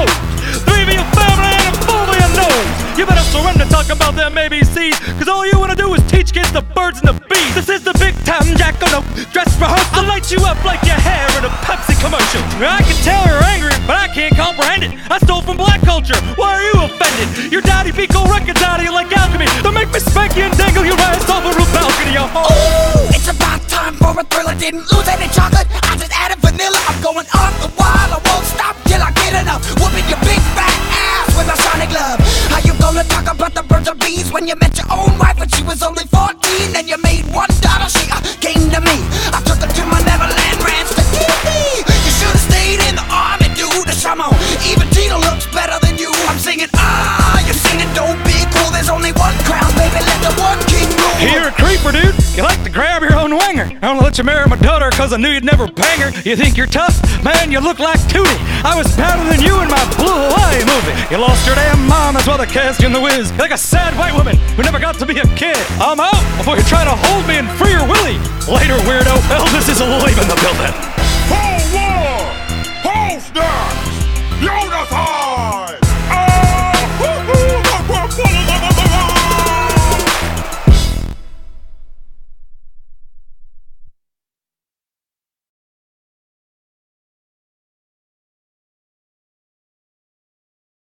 foes. 3 of your family and a 4 of your nose. You better surrender, talk about them ABCs, cause all you wanna do is teach kids the birds and the bees. This is the big time Jackano dress rehearsal. I'll light you up like your hair in a Pepsi commercial. I can tell you're angry, but I can't comprehend it. I stole from black culture, why are you offended? Your daddy beat gold records out of you like alchemy. Don't make me spank you and dangle your ass off a roof balcony. Ooh, it's about time for a thriller. Didn't lose any chocolate, I just added vanilla. I'm going off the wall, I won't stop till I get enough. Whooping your big fat ass with my sonic glove. How you gonna talk about the birds or bees when you met your own wife when she was only 14 and you made $1? She came to me, I took her to my Neverland ranch to TV. You should've stayed in the army, dude. Come on, even Tina looks better than you. I'm singing, you're singing don't be cool. There's only one crown, baby, let the one king rule. You're a creeper, dude. You like to grab your own winger. I don't let you marry my daughter cause I knew you'd never bang her. You think you're tough? Man, you look like Tootie. I was badder than you in my Blue Hawaii movie. You lost your damn mom, that's why they cast you in The Wiz. You're like a sad white woman who never got to be a kid. I'm out before you try to hold me and free your willy. Later, weirdo. Elvis is leaving the building. Cold War! Holster!